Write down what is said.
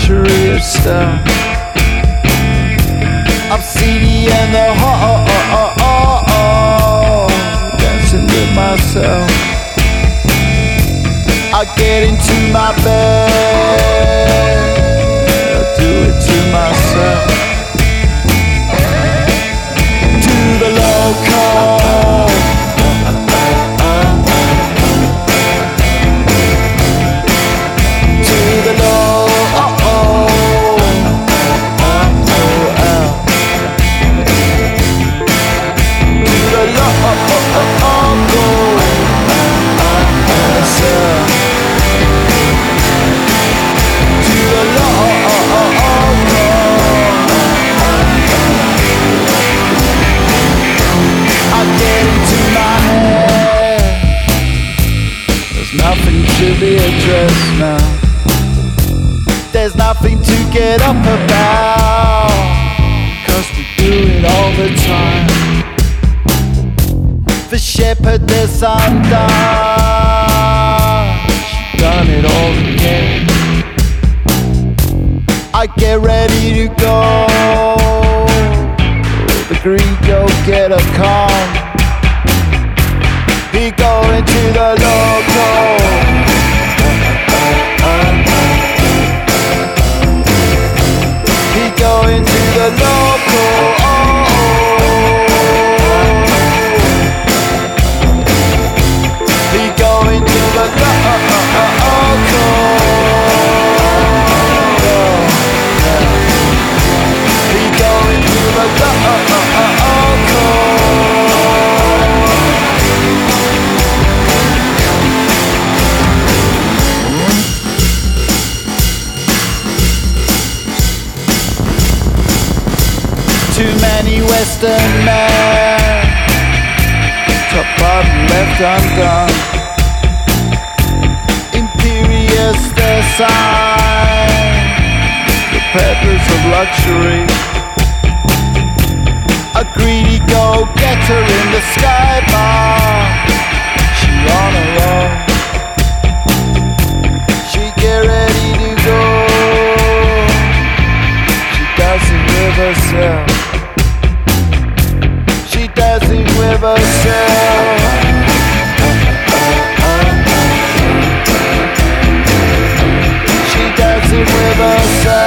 luxury of style. I'm seedy and the dancing with myself. I get into my bed, I do it to myself. To the local, to the low, nothing to be addressed now. There's nothing to get up about, 'cause we do it all the time. The shepherdess undone, she's done it all again. I get ready to go, the green go-getter come. He going to the local. He going to the local. He going to the local. He going to the local. Too many Western men, top bottom left undone. Imperious their sign, the peddlers of luxury. A greedy go-getter in the sky bar. She on her own, she get ready to go. She does it with herself. Dancing with herself. She dancing with herself.